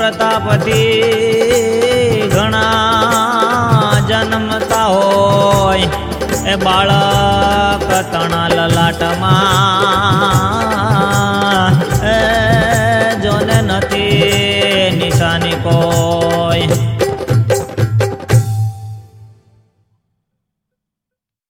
પ્રતાપથી ઘણા જન્મતા હોય એ બાળક તણા લલાટમાં